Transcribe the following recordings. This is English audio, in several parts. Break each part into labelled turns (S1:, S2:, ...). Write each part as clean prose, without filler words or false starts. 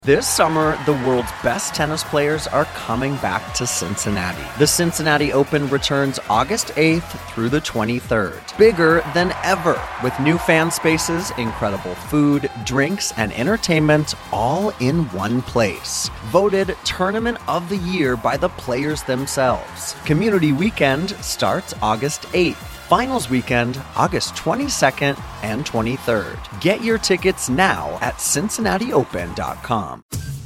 S1: This summer, the world's best tennis players are coming back to Cincinnati. The Cincinnati Open returns August 8th through the 23rd. Bigger than ever, with new fan spaces, incredible food, drinks, and entertainment all in one place. Voted Tournament of the Year by the players themselves. Community Weekend starts August 8th. Finals weekend, August 22nd and 23rd. Get your tickets now at CincinnatiOpen.com.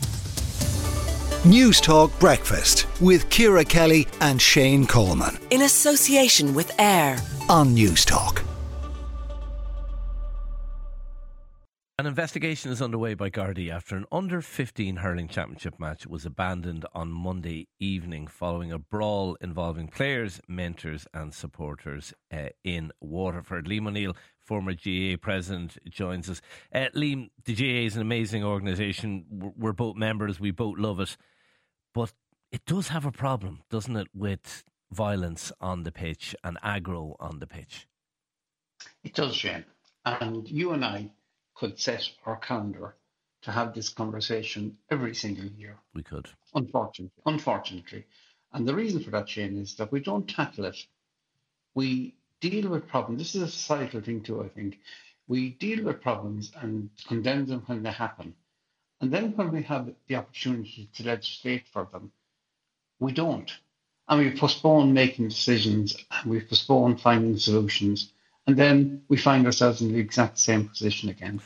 S2: News Talk Breakfast with Ciara Kelly and Shane Coleman.
S3: In association with AIR
S2: on News Talk.
S4: An investigation is underway by Gardaí after an under-15 hurling championship match was abandoned on Monday evening following a brawl involving players, mentors and supporters in Waterford. Liam O'Neill, former GAA president, joins us. Liam, the GAA is an amazing organisation. We're both members, we both love it. But it does have a problem, doesn't it, with violence on the pitch and aggro on the pitch?
S5: It does, Shane. And you and I could set our calendar to have this conversation every single year.
S4: We could.
S5: Unfortunately. And the reason for that, Shane, is that we don't tackle it. We deal with problems. This is a societal thing too, I think. We deal with problems and condemn them when they happen. And then when we have the opportunity to legislate for them, we don't. And we postpone making decisions, and we postpone finding solutions. And then we find ourselves in the exact same position again.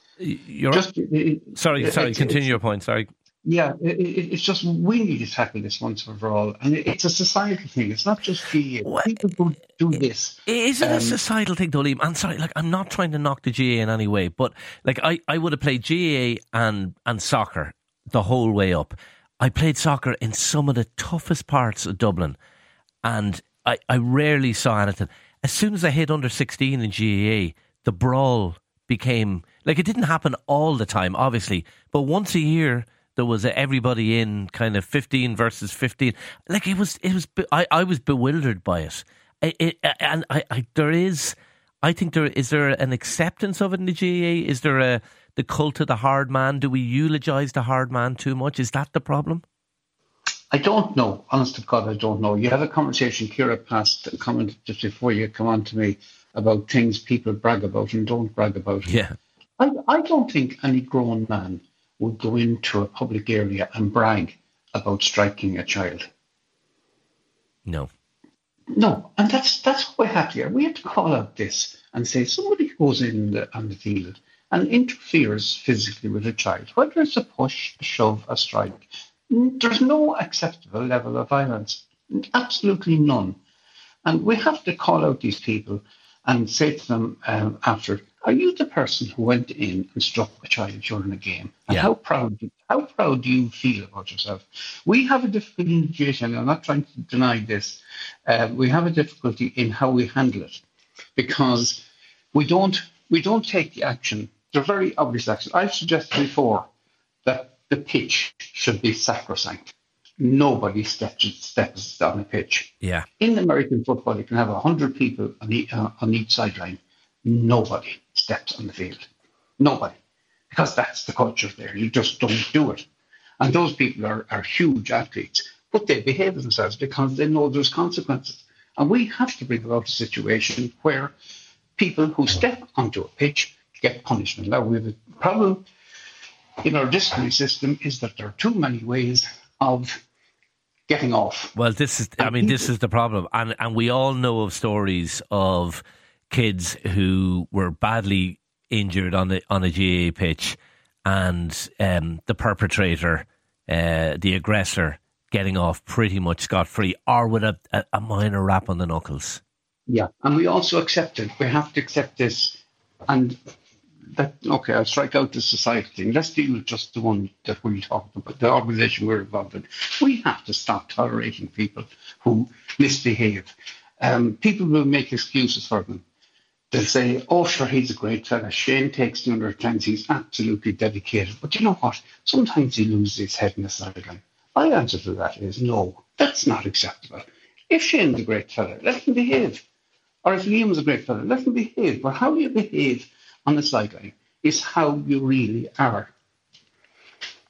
S4: Sorry, continue your point, sorry.
S5: Yeah, it's just we need to tackle this once and for all. And it's a societal thing. It's not just GAA. People who do this.
S4: Is it a societal thing, though, Liam? I'm sorry, I'm not trying to knock the GAA in any way, but I would have played GAA and soccer the whole way up. I played soccer in some of the toughest parts of Dublin, and I rarely saw anything. As soon as I hit under 16 in GAA, the brawl became, it didn't happen all the time, obviously, but once a year there was everybody in kind of 15 versus 15. I was bewildered by it. Is there an acceptance of it in the GAA? Is there the cult of the hard man? Do we eulogise the hard man too much? Is that the problem?
S5: I don't know. Honest to God, I don't know. You had a conversation, Ciara passed a comment just before you come on to me about things people brag about and don't brag about.
S4: Yeah.
S5: I don't think any grown man would go into a public area and brag about striking a child.
S4: No.
S5: And that's what we have here. We have to call out this and say somebody goes in on the field and interferes physically with a child, whether it's a push, a shove, a strike. There's no acceptable level of violence, absolutely none. And we have to call out these people and say to them after, are you the person who went in and struck a child during a game? And
S4: yeah.
S5: How proud do you feel about yourself? We have a difficulty in GAA, and I'm not trying to deny this. We have a difficulty in how we handle it because we don't take the action. They're very obvious action. I've suggested before that the pitch should be sacrosanct. Nobody steps on a pitch.
S4: Yeah.
S5: In American football, you can have 100 people on each sideline. Nobody steps on the field. Nobody. Because that's the culture there. You just don't do it. And those people are huge athletes, but they behave themselves because they know there's consequences. And we have to bring about a situation where people who step onto a pitch get punishment. Now, we have a problem in our disciplinary system is that there are too many ways of getting off.
S4: Well, this is the problem. And we all know of stories of kids who were badly injured on a GAA pitch and the perpetrator, the aggressor, getting off pretty much scot-free or with a minor rap on the knuckles.
S5: Yeah, and we also accept it. We have to accept this. And I'll strike out the society thing. Let's deal with just the one that we're talking about, the organisation we're involved in. We have to stop tolerating people who misbehave. People will make excuses for them. They'll say, oh, sure, he's a great fella. Shane takes the under 10s. He's absolutely dedicated. But you know what? Sometimes he loses his head in the sideline. My answer to that is no, that's not acceptable. If Shane's a great fella, let him behave. Or if Liam's a great fella, let him behave. But how you behave on the sideline is how you really are.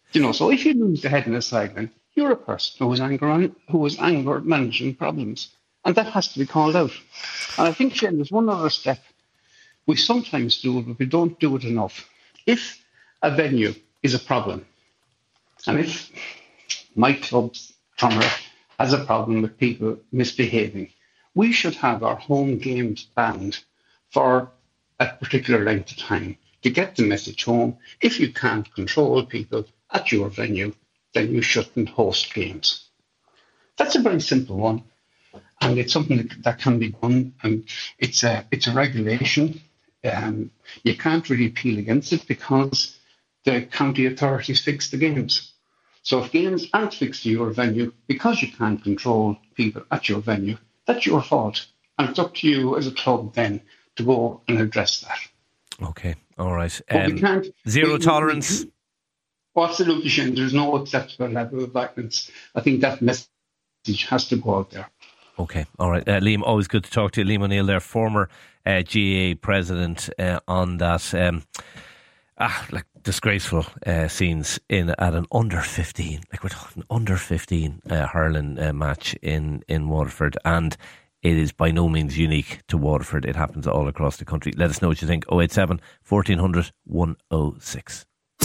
S5: So if you lose the head in a sideline, you're a person who was anger managing problems. And that has to be called out. And I think, Shane, there's one other step. We sometimes do it, but we don't do it enough. If a venue is a problem, and if my club, Clonmara, has a problem with people misbehaving, we should have our home games banned for a particular length of time to get the message home. If you can't control people at your venue, then you shouldn't host games. That's a very simple one, and it's something that can be done. And it's a regulation. You can't really appeal against it because the county authorities fix the games. So if games aren't fixed to your venue because you can't control people at your venue, that's your fault. And it's up to you as a club then to go and address that.
S4: Okay, all right.
S5: We can't,
S4: zero tolerance.
S5: Absolutely, Shane. There's no acceptable level of violence. I think that message has to go out there.
S4: Okay, all right. Liam, always good to talk to you. Liam O'Neill there, former GAA president on that. Disgraceful scenes at an under 15, like we're talking under 15 hurling match in Waterford, and it is by no means unique to Waterford. It happens all across the country. Let us know what you think. 087 1400 106.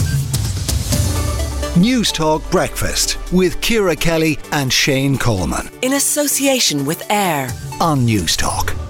S2: News Talk Breakfast with Ciara Kelly and Shane Coleman.
S3: In association with AIR
S2: On News Talk.